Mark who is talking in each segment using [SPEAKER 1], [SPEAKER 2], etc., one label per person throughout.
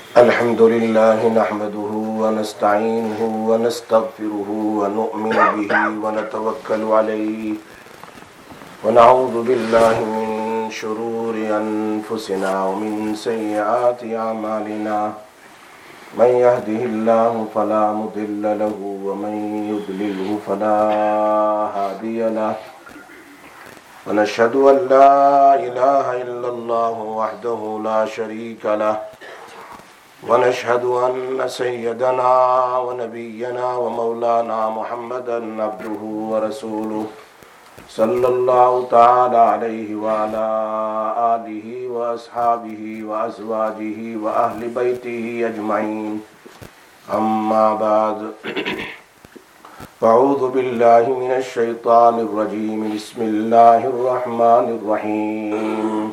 [SPEAKER 1] अल्हम्दुलिल्लाह नहमदुहु व नस्तईनुहु व नस्तगफिरुहु व नु'मिनु बिही व नतवक्कलु अलैहि व नऊज़ु बिल्लाहि मिन शुरूरि अनफुसिना व मिन सय्यिआति अमालिना मन यहदिहिल्लाहु फला मुदिल्ल लहु व मन युद्लिलहु फला हादिय लहु व नशहदु अन ला इलाहा इल्लल्लाहु वहदहु ला शरीका लहु वनशहदु अन्न सय्यदना व नबिय्यना व मौलाना मुहम्मदन अब्दुहु व रसूलुहु सल्लल्लाहु तआला अलैहि व अला आलिहि व अस्हाबिहि व अज़वाजिहि व अहलि बैतिहि अजमईन अम्मा बाद अऊज़ु बिल्लाहि मिनश शैतानिर रजीम बिस्मिल्लाहिर रहमानिर रहीम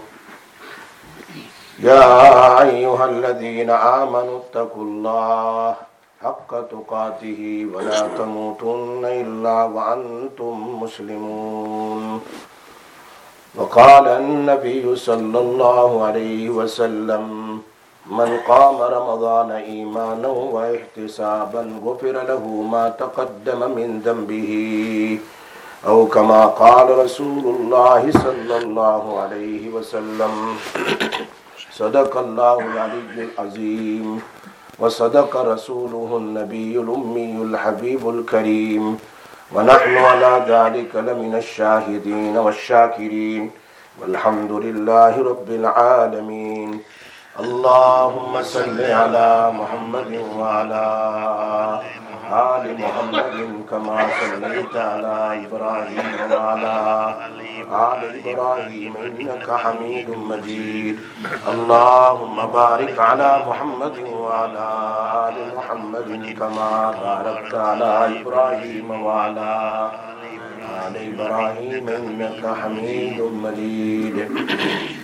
[SPEAKER 1] या अय्युहल्लज़ीना आमनुत्तकुल्लाह हक्का तुकातिही वला तमूतुन्ना इल्ला व अंतुम मुस्लिमून वक़ाल अन्नबिय्यु सल्लल्लाहु अलैहि वसल्लम मन क़ाम रमज़ान ईमानन व इह्तिसाबन गुफ़िर लहु मा तक़द्दम मिन ज़ंबिही औ कमा क़ाल रसूलुल्लाह सल्लल्लाहु अलैहि वसल्लम सदक़ल्लाहुल अलीयुल अज़ीम व सदक़ रसूलुहुन नबियुल उम्मियुल हबीबुल करीम व नहनु अला ज़ालिका लमिनश शाहिदीन वश्शाकिरीन वल्हम्दुलिल्लाहि रब्बिल आलमीन अल्लाहुम्मा सल्लि अला मुहम्मदिन व अला आलि मुहम्मदिन कमा सल्लैता अला इब्राहीम व अला आलि इब्राहीम इन्नका हमीदुम मजीद अल्लाहुम्मा बारिक अला मुहम्मदिन व अला आलि मुहम्मदिन कमा बारकता अला इब्राहीम व अला आलि इब्राहीम इन्नका हमीदुम मजीद।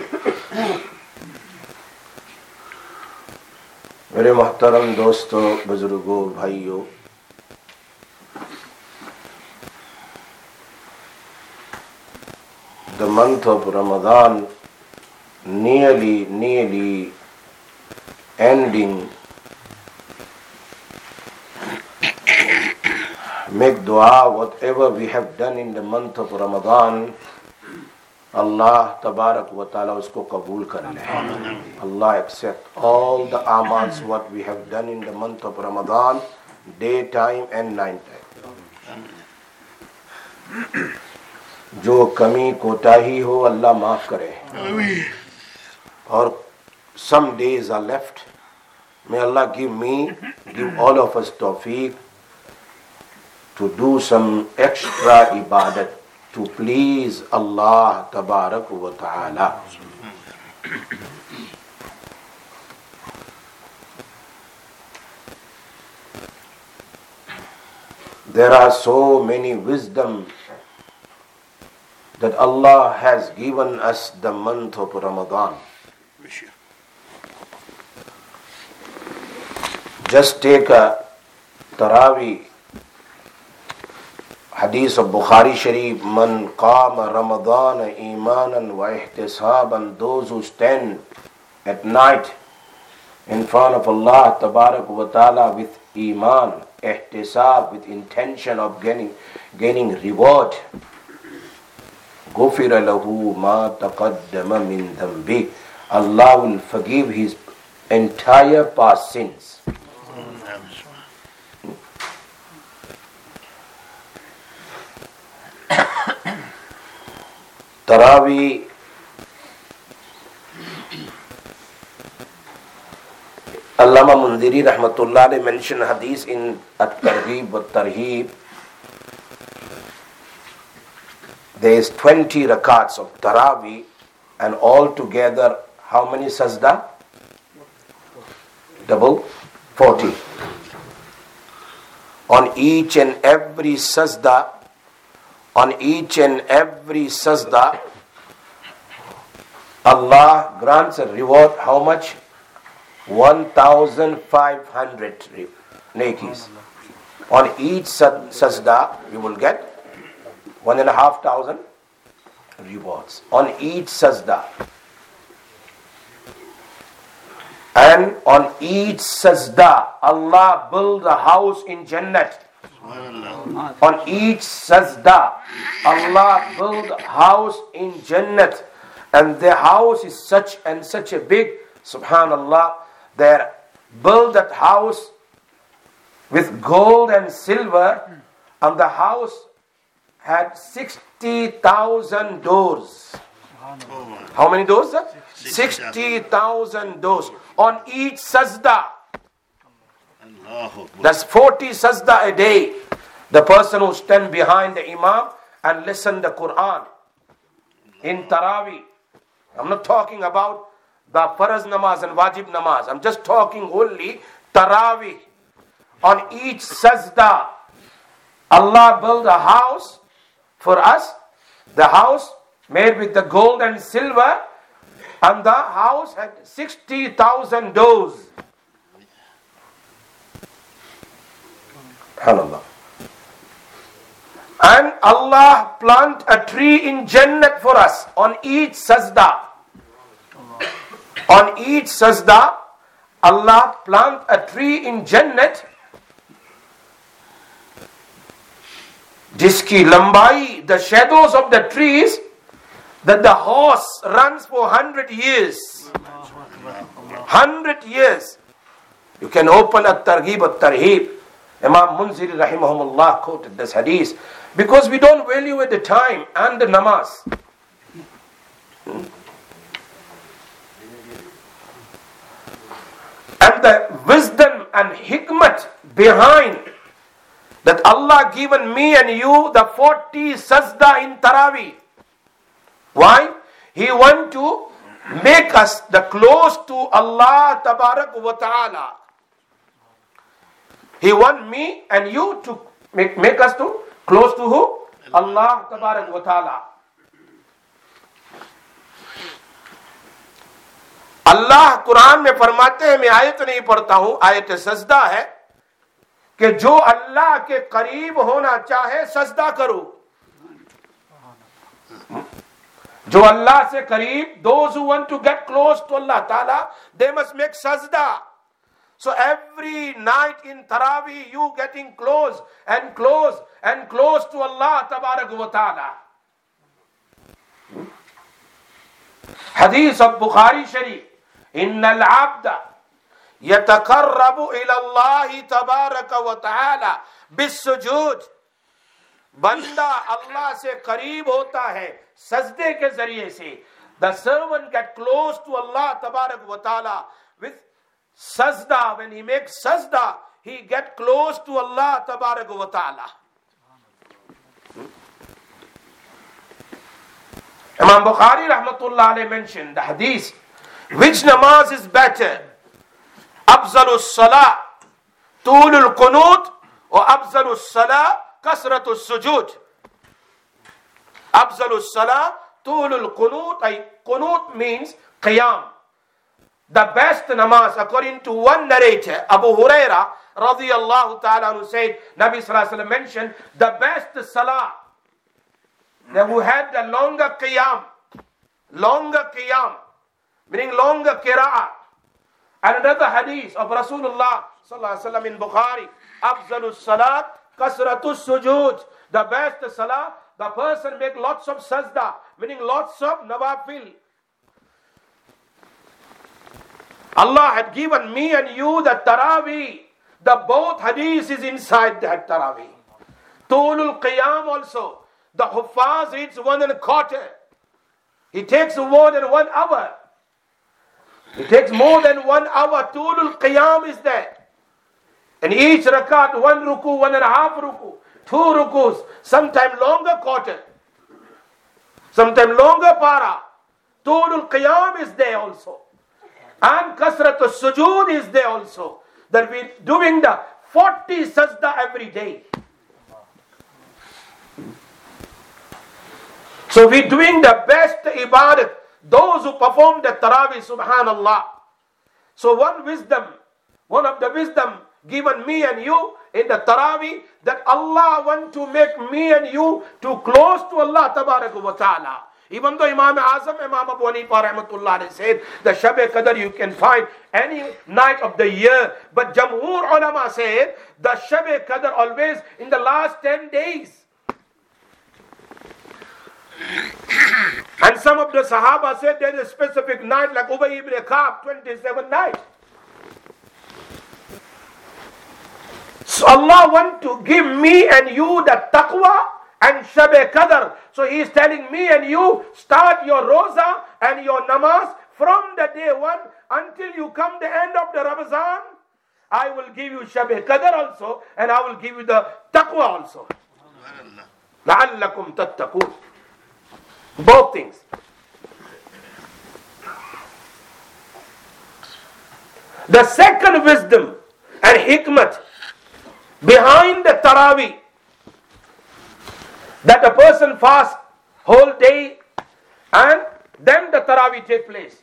[SPEAKER 1] मेरे मोहतरम दोस्तों, बुजुर्गों, भाइयों, the month of Ramadan nearly ending. Make dua, whatever we have done in the month of Ramadan, Allah Tabarak wa Ta'ala usko kabul kar le. Allah accept all the amals what we have done in the month of Ramadan, daytime and night time. जो कमी कोताही हो अल्लाह माफ करे, और some days are left. May Allah give all of us tawfiq to do some extra ibadat to please Allah Tabarak wa Ta'ala. There are so many wisdom that Allah has given us the month of Ramadan. Just take a Taraweeh Hadith of Bukhari Sharif, Man qama Ramadan imanan wa ihtisaban, those who stand at night in front of Allah Tabarak wa Ta'ala with iman, ihtisab, with intention of gaining reward. Ghufira lahu ma taqaddama min dhanbi, Allah will forgive his entire past sins. Taraweeh, Allama Mundiri Rahmatullah alayhi mentioned hadith in At-Targhib wa Tarheeb. There is 20 rakats of Taraweeh, and all together how many sajda? Double 40. On each and every sajda, Allah grants a reward. How much? 1,500 nekis. On each sajda, you will get 1,500 rewards. On each sajda. And on each sajda, Allah built a house in Jannat. On each sajda, Allah built a house in Jannat. And the house is such and such a big, subhanallah, they built that house with gold and silver, and the house had 60,000 doors. How many doors? 60,000 doors on each sajda. That's 40 sajda a day. The person who stand behind the imam and listen the Quran in Taraweeh. I'm not talking about the Faraz namaz and Wajib namaz. I'm just talking only Taraweeh. On each sajda, Allah built a house for us. The house made with the gold and silver, and the house had 60,000 doors. SubhanAllah. And Allah plant a tree in Jannat for us on each sajda. On each sajda, Allah plant a tree in Jannat जिसकी लंबाई, the shadows of the trees, that the horse runs for 100 years. 100 years. You can open At-Targhib At-Tarhib. Imam Munziri rahimahumullah quoted this hadith. Because we don't value the time and the namaz. And the wisdom and hikmat behind that Allah given me and you the 40 sajda in Taraweeh. Why? He want to make us the close to Allah Tabarak wa Ta'ala. He want me and you to make us to close to who? Allah Tabarak wa Ta'ala. अल्लाह कुरान में फरमाते हैं, मैं आयत नहीं पढ़ता हूं, आयत सजदा है कि जो अल्लाह के करीब होना चाहे सजदा करो. जो अल्लाह से करीब, those who want to get close to Allah Ta'ala, they must make sajda. So every night in Taraweeh, you getting close and close and close to Allah Tabarak wa Ta'ala. Hadith of Bukhari Sharif. Innal abda yatakarrabu ila Allahi tabaraka wa ta'ala bis sujud. Banda Allah se kareeb hota hai sajde ke zariye se. The servant get close to Allah tabarak wa ta'ala with sajda. When he makes sajda, he get close to Allah tabarak wa ta'ala. Imam Bukhari rahmatullah alayhi mentioned the hadith. Which namaz is better? Afzalus salah, tulul qunut, or afzalus salah, kasratus sujud? Afzalus salah, tulul qunut. Qunut means qiyam. The best namaz, according to one narrator, Abu Huraira radiyallahu ta'ala who said, Nabi sallallahu alaihi wasallam mentioned the best salah, that who had the longer qiyam, meaning longer qira'ah. And another hadith of Rasulullah sallallahu alaihi wasallam in Bukhari, afzalus salat kasratus sujud. The best salah, the person make lots of sajda, meaning lots of nawafil. Allah had given me and you the Taraweeh. The both hadith is inside that Taraweeh. Tulul Qiyam also. The Huffaz reads 1.25. He takes more than 1 hour. It takes more than 1 hour. Tulul Qiyam is there. And each rakat, 1 ruku, 1.5 ruku, 2 rukus, sometimes longer quarter, sometimes longer para. Tulul Qiyam is there also. And Kasratul Sujud is there also. That we're doing the 40 sajda every day. So we're doing the best ibadat. Those who perform the Taraweeh, subhanallah. So one of the wisdom given me and you in the Taraweeh, that Allah want to make me and you too close to Allah Tabarak wa Ta'ala. Even though Imam Azam, Imam Abu Hanifa rahmatullah alayhi said, the Shab-e Qadr you can find any night of the year. But Jamhur ulama said, the Shab-e Qadr always in the last 10 days. And some of the Sahaba said there is a specific night like Ubay ibn Ka'b, 27 nights. So Allah wants to give me and you the taqwa and Shab-e Qadr. So He is telling me and you, start your roza and your namaz from the day one until you come the end of the Ramazan. I will give you Shab-e Qadr also, and I will give you the taqwa also. لَعَلَّكُمْ تَتَّقُونَ. Both things. The second wisdom and hikmat behind the Taraweeh, that a person fasts whole day and then the Taraweeh take place.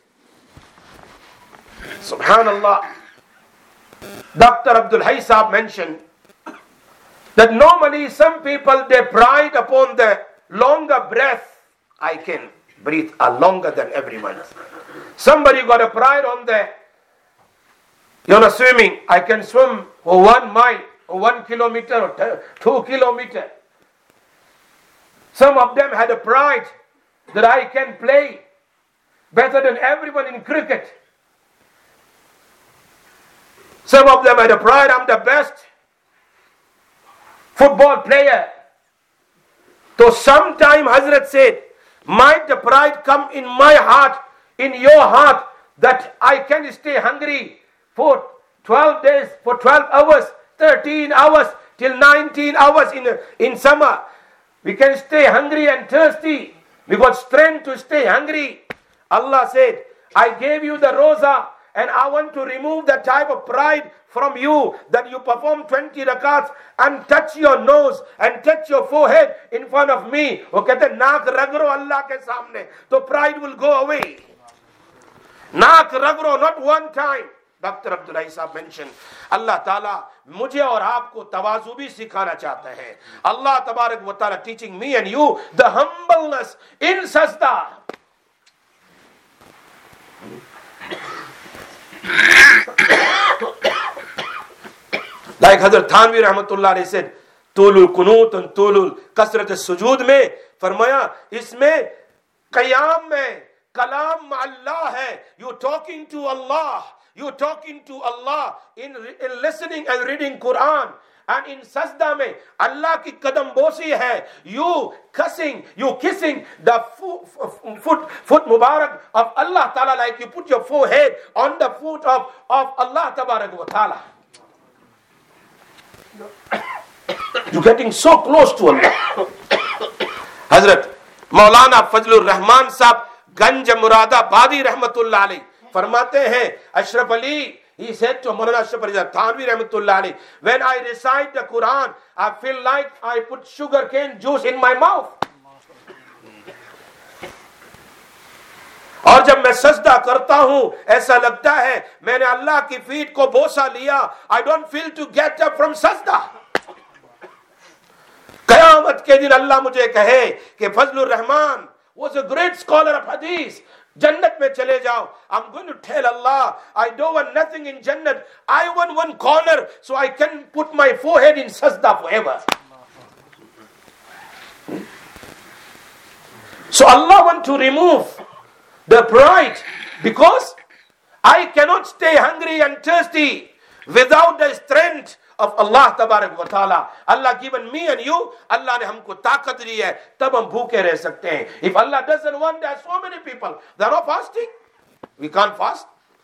[SPEAKER 1] Subhanallah. Dr. Abdul Hayy Sahab mentioned that normally some people they pride upon the longer breath. I can breathe longer than everyone else. Somebody got a pride on the swimming. I can swim for 1 mile or 1 kilometer or 2 kilometers. Some of them had a pride that I can play better than everyone in cricket. Some of them had a pride, I'm the best football player. So sometime Hazrat said, might the pride come in my heart, in your heart, that I can stay hungry for 12 days, for 12 hours, 13 hours, till 19 hours in summer. We can stay hungry and thirsty. We got strength to stay hungry. Allah said, I gave you the roza and I want to remove that type of pride from you, that you perform 20 rakats and touch your nose and touch your forehead in front of me. वो कहते नाक रगड़ो Allah के सामने, तो pride will go away. नाक रगड़ो, not one time. Dr. Abdul Hayy Sahab mentioned, Allah Ta'ala मुझे और आपको तवाज़ु भी सिखाना चाहते हैं. Allah Tabarak wa Ta'ala teaching me and you the humbleness in sajda. Like Hazrat Thanvi Rahmatullah Alayhi said, Tulul Kunut and Tulul Kasrat Sujud में फरमाया इसमें क़याम में कलाम Allah है. You talking to Allah. You talking to Allah in listening and reading Quran. And in sajda mein Allah ki kadam bosi hai. You kissing the foot mubarak of Allah Ta'ala, like you put your forehead on the foot of Allah Tabarak wa Ta'ala. You're getting so close to Allah. Hazrat Maulana Fazlur Rahman Sahab Ganj Muradabadi Rahmatullah Alayhi फरमाते हैं Ashraf Ali, he said to Maulana Ashraf Ali Thanvi Rahmatullah Alayhi, when I recite the Quran, I feel like I put sugar cane juice in my mouth. और जब मैं सजदा करता हूं ऐसा लगता है मैंने अल्लाह की फीट को बोसा लिया. I don't feel to get up from sajda. कयामत के दिन अल्लाह मुझे कहे कि Fazlur Rahman was a great scholar of hadith. Jannat mein chale jao. I'm going to tell Allah, I don't want nothing in Jannat. I want one corner so I can put my forehead in sajda forever. So Allah want to remove the pride, because I cannot stay hungry and thirsty without the strength of Allah Tabarak wa Ta'ala. Allah given me and you, Allah ne humko taqat di hai, tab hum bhooke reh sakte hain. If Allah doesn't want, there are so many people, they are not fasting. We can't fast.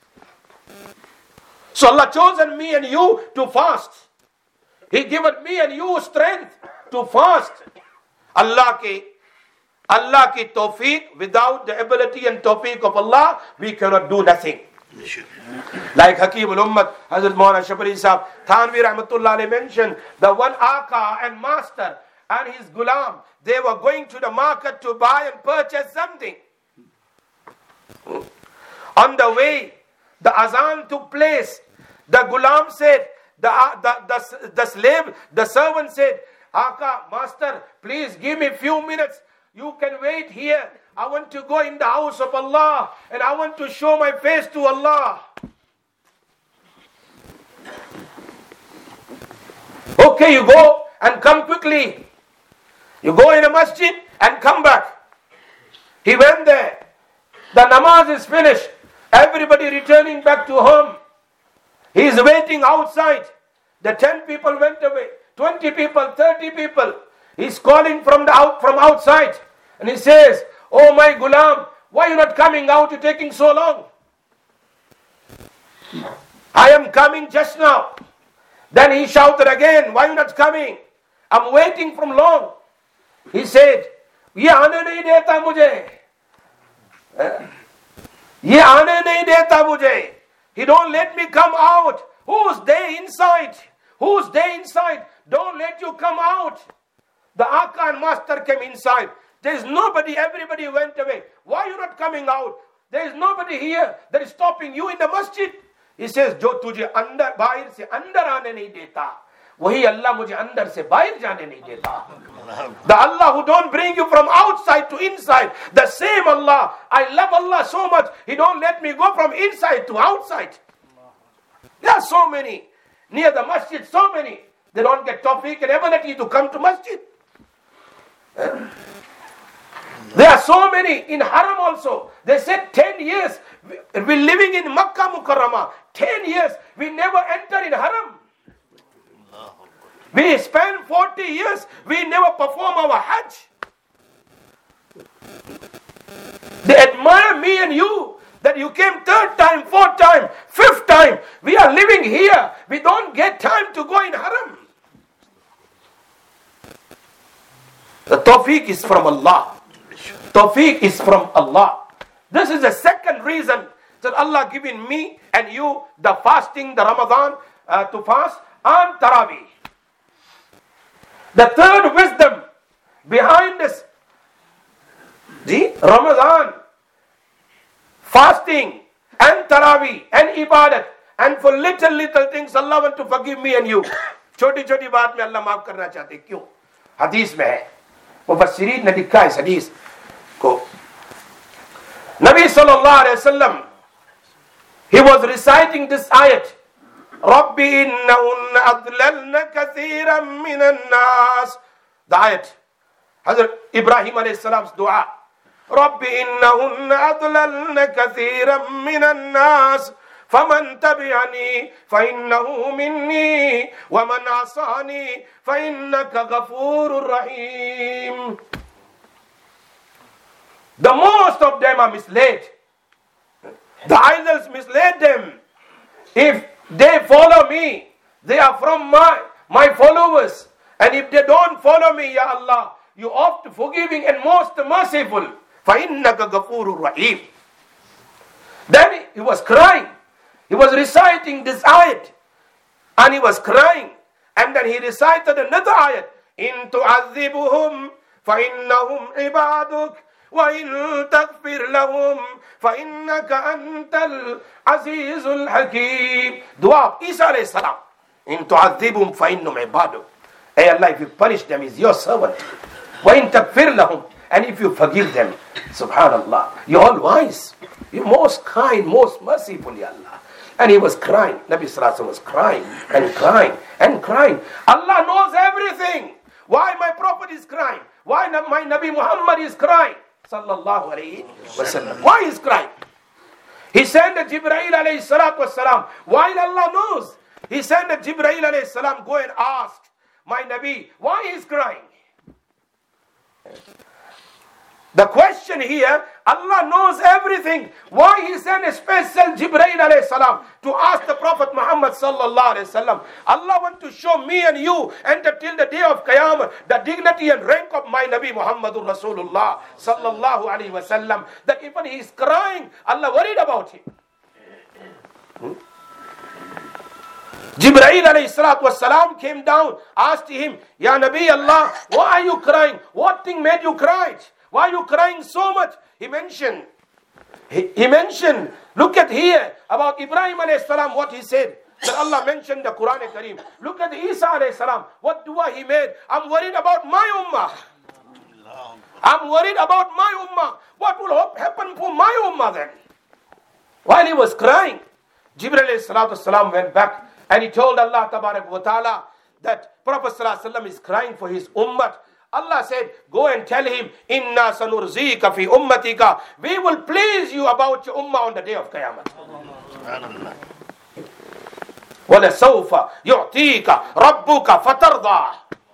[SPEAKER 1] So Allah chosen me and you to fast. He given me and you strength to fast. Allah ki tawfiq, without the ability and tawfiq of Allah, we cannot do nothing. Like Hakim al-Ummat, Hazrat Maulana Shabari Sahab Thanvi Rahmatullah Alayhi mentioned, the one Aka and master and his gulam, they were going to the market to buy and purchase something. On the way, the azan took place. The gulam said, the slave, the servant said, Aka, master, please give me few minutes. You can wait here I want to go in the house of Allah and I want to show my face to Allah. Okay, you go and come quickly. You go in a masjid and come back. He went there. The namaz is finished. Everybody returning back to home. He is waiting outside. The 10 people went away. 20 people, 30 people. He's calling from outside. And he says, "Oh my Ghulam, why are you not coming out? You're taking so long." "I am coming just now." Then he shouted again, "Why are you not coming? I'm waiting from long." He said, "Ye aane nahi deta mujhe. Ye aane nahi deta mujhe. He don't let me come out. Who's there inside? Who's there inside? Don't let you come out." The Aka and Master came inside. There is nobody, everybody went away. "Why are you not coming out? There is nobody here that is stopping you in the masjid." He says, "Jo tujhe andar bahir se andar aane nahi deta, wahi Allah mujhe andar se bahir jaane nahi deta." The Allah who don't bring you from outside to inside, the same Allah. I love Allah so much, He don't let me go from inside to outside. There are so many near the masjid, so many. They don't get tawfiq and ability to come to masjid. There are so many in Haram also. They said 10 years. We're living in Makkah Mukarramah. 10 years. We never enter in Haram. We spend 40 years. We never perform our Hajj. They admire me and you that you came 3rd time, 4th time, 5th time. We are living here. We don't get time to go in Haram. The tawfiq is from Allah. Tawfiq is from Allah. This is the second reason that Allah given me and you the fasting, the Ramadan to fast and Taraweeh. The third wisdom behind this, the Ramadan, fasting and Taraweeh and Ibadat, and for little things Allah want to forgive me and you. छोटी छोटी बात में अल्लाह माफ करना चाहते क्यों? हदीस में है, मुफस्सिरीन ने लिखा है इस हदीस को. Nabi sallallahu alaihi wasallam, he was reciting this ayat. رَبِّ إِنَّهُنَّ أَضْلَلْنَ كَثِيرًا مِنَ النَّاسِ. The ayat. Hazrat Ibrahim alayhi salam's dua. رَبِّ إِنَّهُنَّ أَضْلَلْنَ كَثِيرًا مِنَ النَّاسِ فَمَنْ تَبِعَنِي فَإِنَّهُ مِنِّي وَمَنْ عَصَانِي فَإِنَّكَ غَفُورٌ رَحِيمٌ. The most of them are misled. The idols misled them. If they follow me, they are from my followers. And if they don't follow me, Ya Allah, you oft forgiving and most merciful. فَإِنَّكَ غَفُورٌ رَحِيمٌ. Then he was crying. He was reciting this ayat. And he was crying. And then he recited another ayat. إِن تُعَذِّبُهُمْ فَإِنَّهُمْ عِبَادُكَ وَإِن تَغْفِرْ لَهُمْ فَإِنَّكَ أَنْتَ الْعَزِيزُ الْحَكِيمُ. Dua of Isa alayhi salam. إِن تُعَذِّبُهُمْ فَإِنَّهُمْ عِبَادُكَ. Hey Allah, if you punish them, is your servant. وَإِن تَغْفِرْ لَهُمْ. And if you forgive them, subhanallah, you're all wise. You're most kind, most merciful, Ya Allah. And he was crying. Nabi Sallallahu Alaihi Wasallam was crying and crying and crying. Allah knows everything. Why my prophet is crying? Why my Nabi Muhammad is crying? Sallallahu Alaihi Wasallam. Why is crying? He sent the Jibreel alayhi salatu wasalam. While Allah knows, he sent the Jibreel alayhi salam, go and ask my Nabi, why he is crying? The question here, Allah knows everything. Why he sent a special Jibreel alayhi salam to ask the Prophet Muhammad sallallahu alayhi wasallam? Allah want to show me and you and till the day of Qiyamah the dignity and rank of my Nabi Muhammadur Rasulullah sallallahu alayhi wasallam. That even he is crying, Allah worried about him. Jibreel alayhi salatu wasalam came down, asked him, Ya Nabi Allah, why are you crying? What thing made you cry? Why are you crying so much? He mentioned, look at here about Ibrahim alayhi salam, what he said. That Allah mentioned the Quran Kareem. Look at Isa alayhi salam, what dua he made. I'm worried about my ummah. I'm worried about my ummah. What will happen to my ummah then? While he was crying, Jibreel alayhi salatu wasalam went back and he told Allah tabarak wa ta'ala that Prophet sallallahu alaihi wasallam is crying for his ummah. Allah said, go and tell him, Inna sanurzika fi ummatika. We will please you about your ummah on the day of Qiyamah. وَلَسَوْفَ يُعْتِيكَ رَبُّكَ فَتَرْضَى.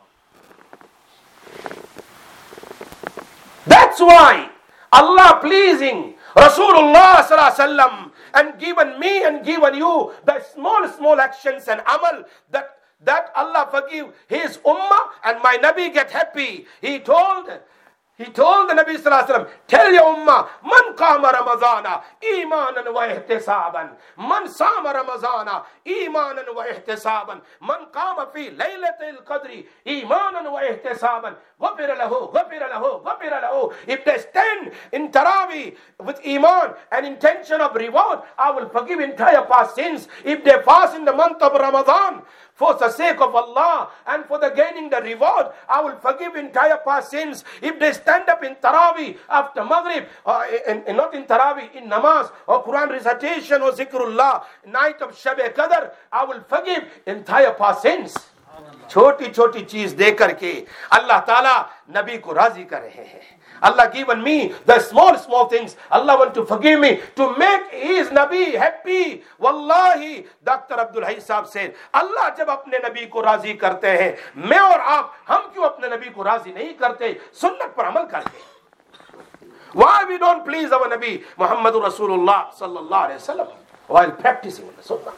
[SPEAKER 1] That's why Allah pleasing Rasulullah sallallahu alaihi wasallam and given me and given you the small actions and amal that Allah forgive his ummah and my Nabi get happy. He told the Nabi sallallahu alaihi wasallam, tell your ummah, man qama Ramadana imanan wa ihtisaban, man sama Ramadana imanan wa ihtisaban, man qama fi laylatil qadri imanan wa ihtisaban, ghufira lahu. If they stand in Taraweeh with iman and intention of reward, I will forgive entire past sins. If they fast in the month of Ramadan for the sake of Allah and for the gaining the reward, I will forgive entire past sins. If they stand up in Taraweeh after Maghrib, not in Taraweeh, in namaz or Quran recitation or zikrullah, night of Shab-e Qadr, I will forgive entire past sins. छोटी छोटी चीज दे करके अल्लाह ताला नबी को राजी कर रहे हैं. Allah given me the small things. Allah want to forgive me to make his Nabi happy. Wallahi, Dr. Abdul Hai Sahab said, Allah जब अपने नबी को राजी करते हैं, मैं और आप हम क्यों अपने नबी को राजी नहीं करते सुन्नत पर अमल करके? Why we don't please our Nabi Muhammadur Rasulullah sallallahu alaihi wasallam while practicing the sunnah?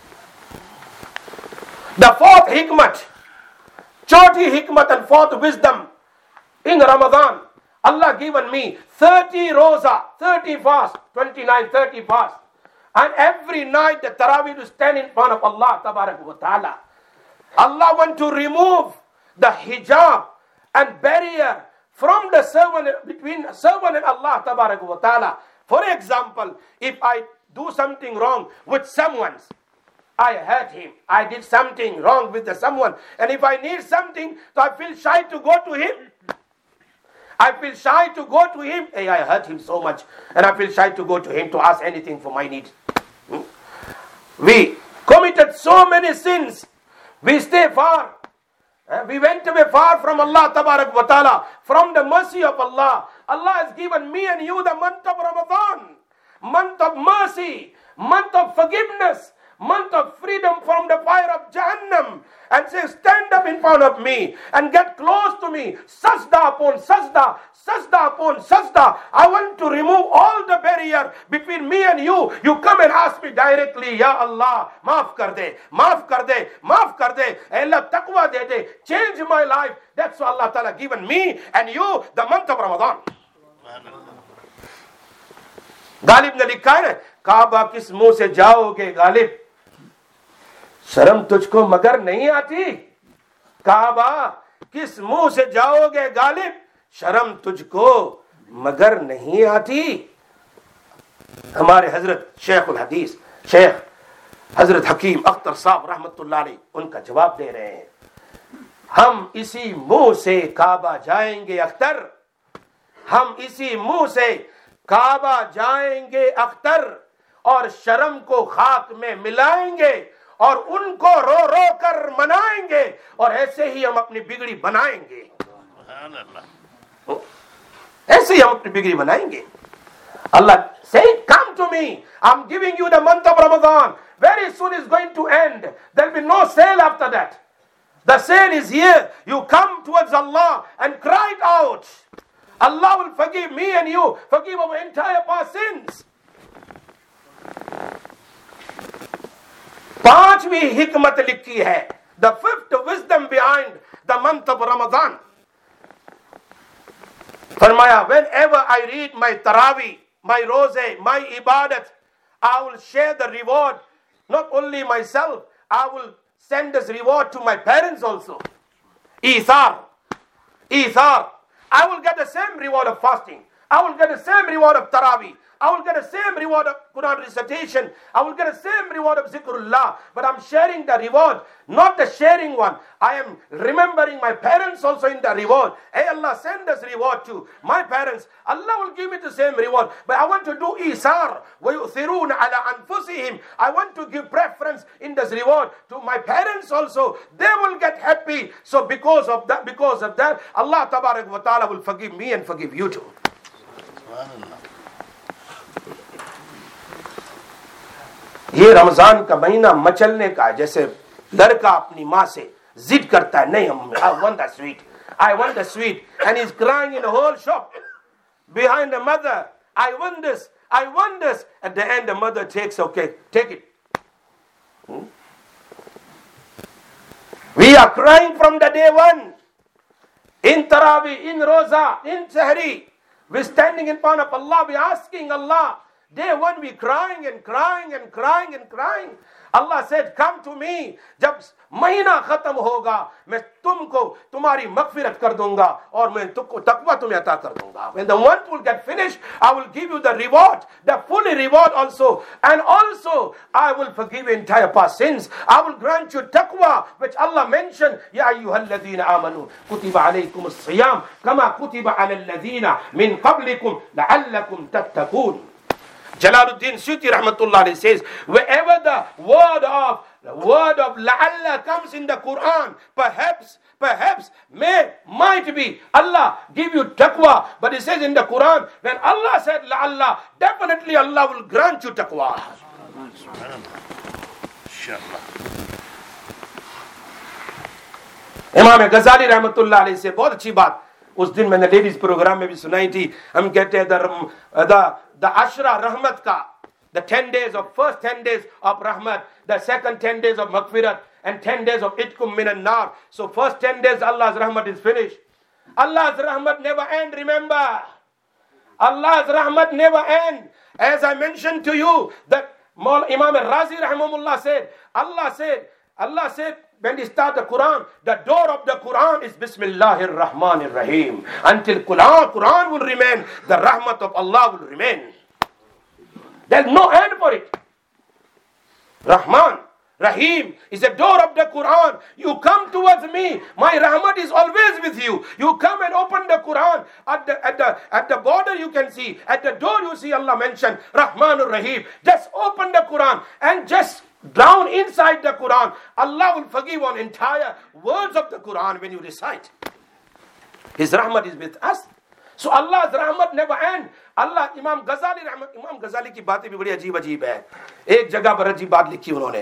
[SPEAKER 1] The fourth hikmat, choti hikmat and fourth wisdom in Ramadan. Allah given me 30 roza, 30 fast, 29, 30 fast. And every night the Taraweeh to stand in front of Allah tabarak wa ta'ala. Allah want to remove the hijab and barrier from the servant, between servant and Allah tabarak wa ta'ala. For example, if I do something wrong with someone, I hurt him, I did something wrong with someone, and if I need something, so I feel shy to go to him. I feel shy to go to him. Hey, I hurt him so much, and I feel shy to go to him to ask anything for my needs. We committed so many sins. We stay far. We went away far from Allah tabarak wa ta'ala, from the mercy of Allah. Allah has given me and you the month of Ramadan, month of mercy, month of forgiveness, month of freedom from the fire of Jahannam, and say, stand up in front of me and get close to me. Sajda upon sajda, sajda upon sajda. I want to remove all the barrier between me and you. You come and ask me directly, Ya Allah, maaf kar de, maaf kar de, maaf kar de. Allah taqwa de de, change my life. That's what Allah Ta'ala given me and you the month of Ramadan. Ghalib ने लिखा है, काबा किस मुंह से जाओगे गालिब, शर्म तुझको मगर नहीं आती. काबा किस मुंह से जाओगे गालिब, शर्म तुझको मगर नहीं आती. हमारे हजरत शेख उल हदीस शेख हजरत हकीम अख्तर साहब रहमतुल्लाह अलैह उनका जवाब दे रहे हैं. हम इसी मुंह से काबा जाएंगे अख्तर, हम इसी मुंह से काबा जाएंगे अख्तर, और शर्म को खाक में मिलाएंगे और उनको रो रो कर मनाएंगे, और ऐसे ही हम अपनी बिगड़ी बनाएंगे. ऐसे ही हम अपनी बिगड़ी बनाएंगे. Allah said, come to me. I'm giving you the month of Ramadan. Very soon it's going to end. There'll be no sale after that. The sale is here. You come towards Allah and cry it out. Allah will forgive me and you, forgive our entire past sins. पांचवी हिकमत लिखी है, the fifth wisdom behind the month of Ramadan. फरमाया, whenever I read my Taraweeh, my Roze, my Ibadat, I will share the reward, not only myself, I will send this reward to my parents also. Ithar. I will get the same reward of fasting. I will get the same reward of Taraweeh. I will get the same reward of Quran recitation. I will get the same reward of zikrullah. But I'm sharing the reward, not the sharing one. I am remembering my parents also in the reward. Hey Allah, send this reward to my parents. Allah will give me the same reward. But I want to do isar. وَيُؤْثِرُونَ عَلَىٰ أَنفُسِهِمْ. I want to give preference in this reward to my parents also. They will get happy. So because of that, Allah Tabarak wa Ta'ala will forgive me and forgive you too. ये रमजान का महीना मचलने का, जैसे लड़का अपनी माँ से जिद करता है, नहीं I want the sweet, I want the sweet, and he's crying in the whole shop behind the mother, I want this, I want this. At the end the mother takes, okay, take it. We are crying from the day one. In Taraweeh, in Roza, in Sahri, we're standing in front of Allah, we're asking Allah. Day one we crying and crying and crying and crying. Allah said, come to me. जब महीना खत्म होगा, मैं तुमको तुम्हारी मगफिरत कर दूंगा और मैं तुमको तकवा तुम्हें अता कर दूंगा. When the month will get finished, I will give you the reward, the full reward also, and also I will forgive your entire past sins. I will grant you taqwa, which Allah mentioned. Ya ayyuhalladhina amanu kutiba alaykumus siyam kama kutiba alal ladhina min qablikum la'allakum tattaqun. Jalaluddin Suyuti rahmatullah alayhi says, wherever the word of la'alla comes in the Quran, perhaps, might be, Allah give you taqwa. But it says in the Quran, when Allah said la'alla, definitely Allah will grant you taqwa. Imam Ghazali rahmatullah alayhi से बहुत अच्छी बात उस दिन मैंने ladies programme में भी सुनाई थी. हम कहते हैं the Ashra Rahmat ka, the 10 days of first 10 days of Rahmat, the second 10 days of Maghfirat, and 10 days of Itkum Minan Nar. So first 10 days Allah's Rahmat is finished. Allah's Rahmat never end, remember. Allah's Rahmat never end. As I mentioned to you, that Imam Razi Rahimahullah said, Allah said, when they start the Quran, the door of the Quran is Bismillahir Rahmanir Rahim. Until Quran will remain, the Rahmat of Allah will remain. There's no end for it. Rahman, Rahim is the door of the Quran. You come towards me, my Rahmat is always with you. You come and open the Quran. At the border you can see, at the door you see Allah mention Rahmanur Rahim. Just open the Quran and just down inside the Quran, Allah will forgive on entire words of the Quran when you recite. His rahmat is with us. So Allah's rahmat never end. Allah, Imam Ghazali की बातें भी बड़ी अजीब है. एक जगह पर अजीब बात लिखी उन्होंने.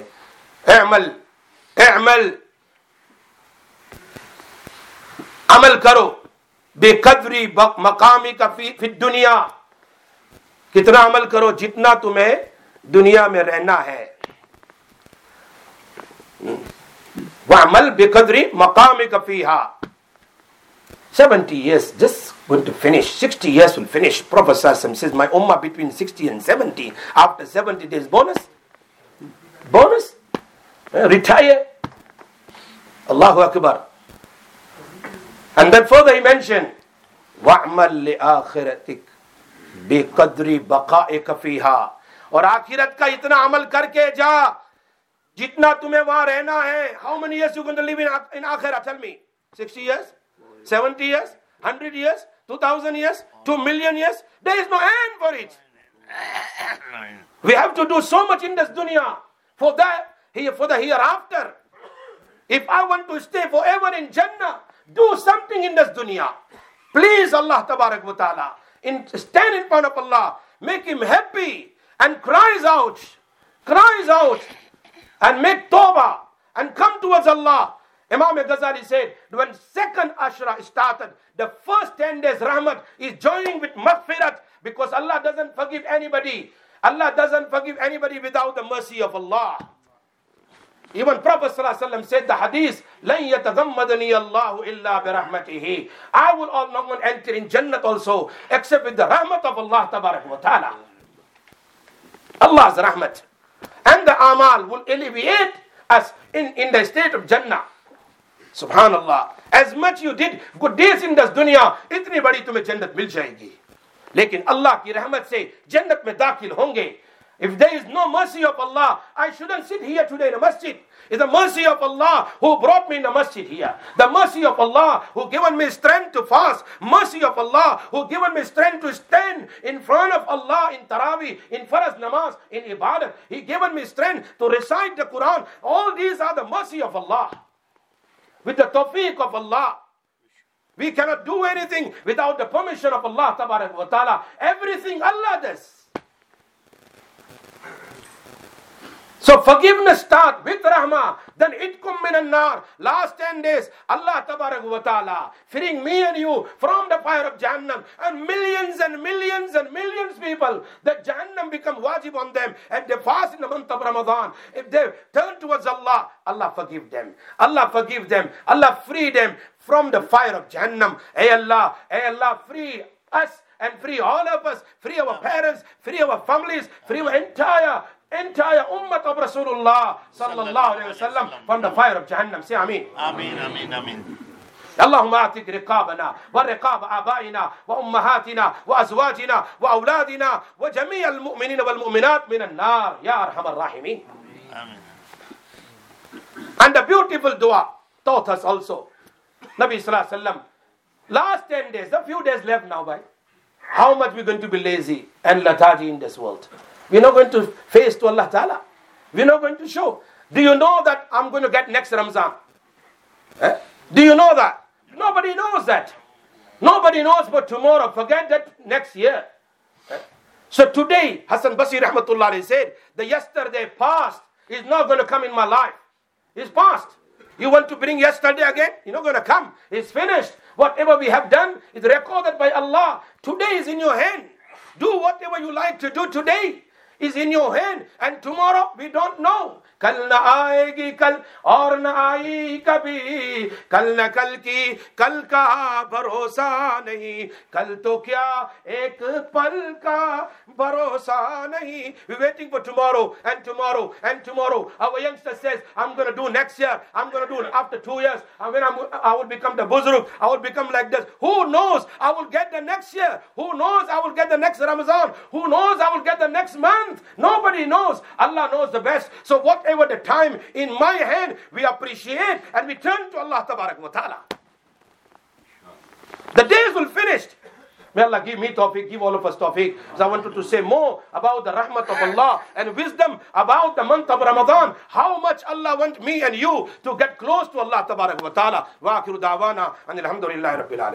[SPEAKER 1] अमल करो बेकदरी मकामी का फी दुनिया. कितना अमल करो जितना तुम्हें दुनिया में रहना है. وَعْمَلْ بِقَدْرِ مَقَامِكَ فِيهَا. 70 years just going to finish. 60 years will finish. Prophet Sallallahu says, my ummah between 60 and 70. After 70 days bonus. Retire. Allahu Akbar. And then further he mentioned, وَعْمَلْ لِآخِرَتِكَ بِقَدْرِ بَقَائِكَ فِيهَا. और आखिरत का इतना अमल करके जा जितना तुम्हें वहां रहना है. How many years you going to live in Akhirah? Tell me. 60 years? 70 years? 100 years? 2000 years? 2 million years? There is no end for it. We have to do so much in this dunya for the hereafter. If I want to stay forever in Jannah, do something in this dunya. Please Allah Tabarak wa Ta'ala, stand in front of Allah, make him happy and cries out and make tawbah and come towards Allah. Imam Ghazali said, when second Ashra started, the first 10 days Rahmat is joining with Maghfirat, because Allah doesn't forgive anybody. Allah doesn't forgive anybody without the mercy of Allah. Even Prophet ﷺ said the hadith, لَن يَتَغَمَّدَنِيَ اللَّهُ إِلَّا بِرَحْمَتِهِ. I will not enter in Jannah also, except with the rahmat of Allah Tabarak wa Ta'ala. Allah's rahmat. And the amal will alleviate us in the state of Jannah. Subhanallah. As much you did good deeds in this dunya, itni badi tumhe jannat mil jayegi. लेकिन अल्लाह की रहमत से जन्नत में दाखिल होंगे. If there is no mercy of Allah, I shouldn't sit here today in a masjid. It's the mercy of Allah who brought me in the masjid here. The mercy of Allah who given me strength to fast. Mercy of Allah who given me strength to stand in front of Allah in Taraweeh, in Farz Namaz, in Ibadat. He given me strength to recite the Quran. All these are the mercy of Allah. With the tawfiq of Allah. We cannot do anything without the permission of Allah Tabarak wa Ta'ala. Everything Allah does. So forgiveness start with rahmah, then itkum minan nar. Last 10 days, Allah Tabarak wa Ta'ala freeing me and you from the fire of Jahannam. And millions and millions and millions people, that Jahannam become wajib on them. And they fast in the month of Ramadan. If they turn towards Allah, Allah forgive them. Allah forgive them. Allah free them from the fire of Jahannam. Hey Allah, free us and free all of us. Free our parents, free our families, free our entire ummah of Rasulullah sallallahu alayhi wa sallam from the fire of Jahannam. Say Ameen.
[SPEAKER 2] Ameen, Ameen, Ameen.
[SPEAKER 1] اللهم اعتق رقابنا ورقاب آبائنا وأمهاتنا وأزواجنا وأولادنا وجميع المؤمنين والمؤمنات من النار يا أرحم الراحمين.
[SPEAKER 2] Ameen.
[SPEAKER 1] And the beautiful dua taught us also. Nabi sallallahu alayhi wa sallam, last 10 days, a few days left now, bhai. How much we're going to be lazy and lethargy in this world? We're not going to face to Allah Ta'ala. We're not going to show. Do you know that I'm going to get next Ramzan? Do you know that? Nobody knows that. Nobody knows but tomorrow. Forget that next year. So today, Hassan Basri Rahmatullah said, the yesterday past is not going to come in my life. It's past. You want to bring yesterday again? You're not going to come. It's finished. Whatever we have done is recorded by Allah. Today is in your hand. Do whatever you like to do today. Is in your hand, and tomorrow we don't know. कल न आएगी कल और न आई कभी कल न कल की कल का भरोसा नहीं कल तो क्या एक पल का भरोसा नहीं. We're waiting for tomorrow and tomorrow and tomorrow. Our youngster says, I'm going to do next year, I'm going to do after 2 years, and when I will become the buzurg, I will become like this. Who knows? I will get the next year. Who knows? I will get the next Ramadan. Who knows? I will get the next month. Nobody knows. Allah knows the best. So whatever the time in my hand, we appreciate and we turn to Allah Tabarak wa Ta'ala. The days will finish. May Allah give me tawfiq, give all of us tawfiq. So I wanted to say more about the rahmat of Allah and wisdom about the month of Ramadan. How much Allah wants me and you to get close to Allah Tabarak wa Ta'ala. Wa akhiru da'wana and alhamdulillahi rabbil alamin.